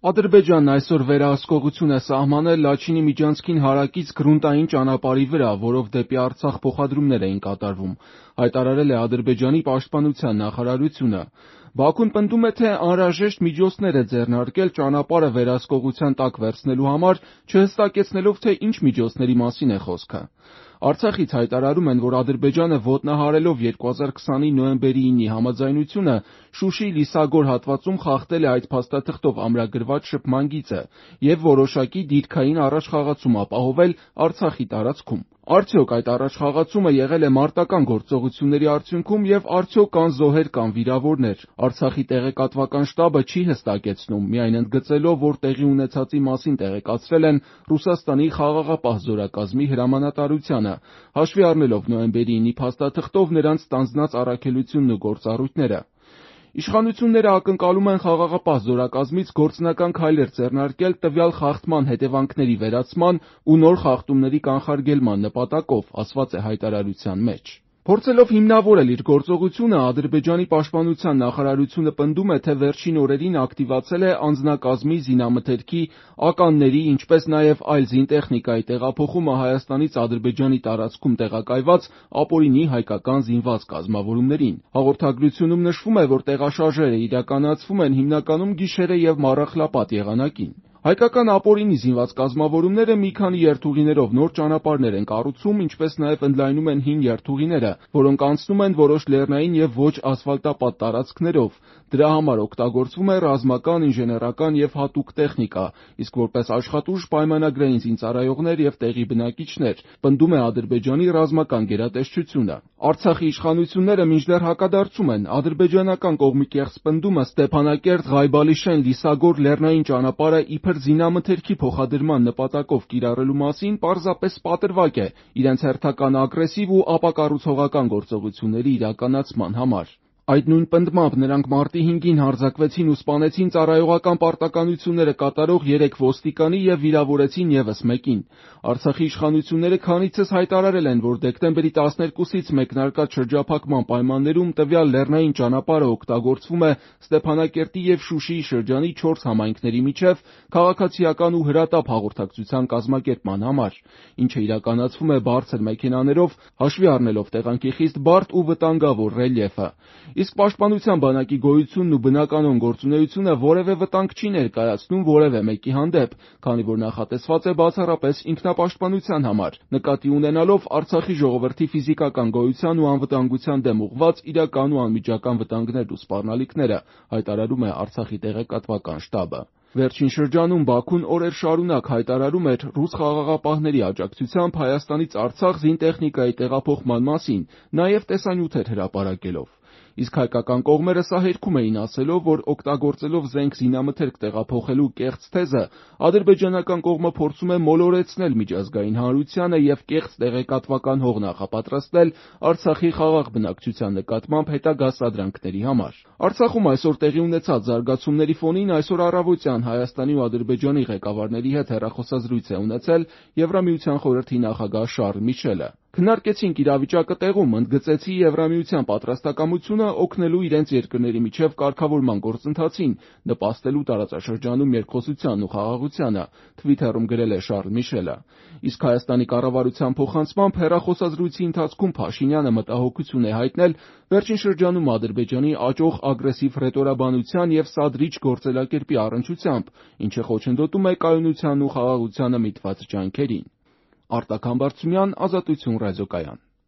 Ադրբեջանն այսօր վերահսկողություն է սահմանել Լաչինի միջանցքին հարակից գրունտային ճանապարհի վրա, որով դեպի Արցախ փոխադրումներ էին կատարվում, հայտարարել է Ադրբեջանի պաշտպանության նախարարությունը։ Բաքուն պնդում է, թե անհրաժեշտ միջոցներ է ձեռնարկել ճանապարհը վերահսկողության տակ վերցնելու համար, չհստակեցնելով, թե ինչ միջոցների մասին է խոսքը։ Արցախից հայտարարում են, որ Ադրբեջանը ոտնահարելով 2020-ի նոյեմբերի 9-ի համաձայնությունը, Շուշի-Լիսագոր հատվածում խախտել է այդ փաստաթղթով ամրագրված շփման գիծը և որոշակի դիրքային առաջխաղացում ապահովել Արցախի տարածքում։ Արդյոք այդ առաջխաղացումը եղել է մարտական գործողությունների արդյունքում և արդյոք կան զոհեր կամ վիրավորներ։ Արցախի տեղեկատվական շտաբը չի հստակեցնում, միայն ընդգծելով, որ տեղի ունեցածի մասին տեղեկացրել են Ռուսաստանի խաղաղապահ զորակազմի հրամանատարությանը, հաշվի առնելով նոյեմբերի 9-ի փաստաթղթով նրանց ստանձնած առաքելությունն ու գործառույթները։ Իշխանությունները ակնկալում են խաղաղապահ զորակազմից գործնական քայլեր ձեռնարկել տվյալ խախտման հետևանքների վերացման ու նոր խախտումների կանխարգելման նպատակով, ասված է հայտարարության մեջ։ Փորձելով հիմնավորել իր գործողությունը, Ադրբեջանի պաշտպանության նախարարությունը պնդում է, թե վերջին օրերին ակտիվացել է անձնակազմի, զինամթերքի, ականների, ինչպես նաև այլ զինտեխնիկայի տեղափոխումը Հայաստանից Ադրբեջանի տարածքում տեղակայված ապօրինի հայկական զինված կազմավորումներին։ Հաղորդագրությունում նշվում է, որ տեղաշարժերը իրականացվում են հիմնականում գիշերը և մառախլապատ եղանակին։ Հայկական ապօրինի զինված կազմավորումները մի քանի երթուղիներով նոր ճանապարհներ են կառուցում, ինչպես նաև ընդլայնում են հին երթուղիները, որոնք անցնում են որոշ լեռնային և ոչ ասֆալտապատ տարածքներով։ Դրա համար օգտագործվում է ռազմական, ինժեներական և հատուկ տեխնիկա, իսկ որպես աշխատուժ պայմանագրային զինծառայողներ և տեղի բնակիչներ, պնդում է Ադրբեջանի ռազմական գերատեսչությունը։ Արցախի իշխանությունները մինչդեռ հակադարձում են։ Ադրբեջանական կողմի կեղծ պնդումը Ստեփանակերտ-Ղայբալիշեն-Լիսագոր լեռնային ճանապարհը իբր զինամթերքի փոխադրման նպատակով կիրառելու մասին պարզապես պատրվակ է իրենց հերթական ագրեսիվ ու ապակառուցողական գործողությունների իրականացման համար։ Այդ նույն պնդմամբ նրանք մարտի 5-ին հարձակվեցին ու սպանեցին ծառայողական պարտականությունները կատարող 3 ոստիկանի և վիրավորեցին ևս մեկին։ Արցախի իշխանությունները քանիցս հայտարարել են, որ դեկտեմբերի 12-ից մեկնարկած շրջափակման պայմաններում տվյալ լեռնային ճանապարհը օգտագործվում է Ստեփանակերտի և Շուշիի շրջանի 4 համայնքների միջև քաղաքացիական ու հրատապ հաղորդակցության կազմակերպման համար, ինչը իրականացվում է բարձր մեքենաներով, հաշվի առնելով տեղանքի խիստ բարդ ու վտանգավոր ռելիեֆը։ Իսկ պաշտպանության բանակի գոյությունն ու բնականոն գործունեությունը որևէ վտանգ չի ներկայացնում որևէ մեկի հանդեպ, քանի որ նախատեսված է բացառապես ինքնապաշտպանության համար, նկատի ունենալով Արցախի ժողովրդի ֆիզիկական գոյության ու անվտանգության դեմ ուղղված իրական ու անմիջական վտանգներն ու սպառնալիքները, հայտարարում է Արցախի տեղեկատվական շտաբը։ Վերջին շրջանում Բաքուն օրեր շարունակ հայտարարում էր ռուս խաղաղապահների աջակցությամբ Հայաստանից Արցախ զինտեխնիկայի տեղափոխման մասին, նաև տեսանյութեր հրապարակելով։ Իսկ հայկական կողմերը սահերգում էին ասելով, որ օգտագործելով զենք զինամթերք տեղափոխելու կեղծ թեզը, ադրբեջանական կողմը փորձում է մոլորեցնել միջազգային հանրությանը և կեղծ տեղեկատվական հող նախապատրաստել Արցախի խաղաղ բնակչության նկատմամբ հետագա սադրանքների համար։ Արցախում այսօր տեղի ունեցած զարգացումների ֆոնին այսօր առավոտյան Հայաստանի ու Ադրբեջանի ղեկավարների հետ հեռախոսազրույց է ունեցել Եվրամիության խորհրդի նախագահ Շարլ Միշելը։ Քննարկեցինք իրավիճակը տեղում, ընդգծեցի Եվրամիության պատրաստակամությունը օգնելու իրենց երկրների միջև կարգավորման գործընթացին, նպաստելու տարածաշրջանում երկխոսությանն ու խաղաղությանը, Twitter-ում գրել է Շարլ Միշելը։ Իսկ Հայաստանի կառավարության փոխանցմամբ հեռախոսազրույցի ընթացքում Փաշինյանը մտահոգություն է հայտնել վերջին շրջանում Ադրբեջանի աճող ագրեսիվ հռետորաբանության և սադրիչ գործելակերպի առնչությամբ, ինչը խոչընդոտում է կայունությանն ու խաղաղությանը միտված ջանքերին։ Արտակ Համբարձումյան, Ազատություն ռադիոկայան։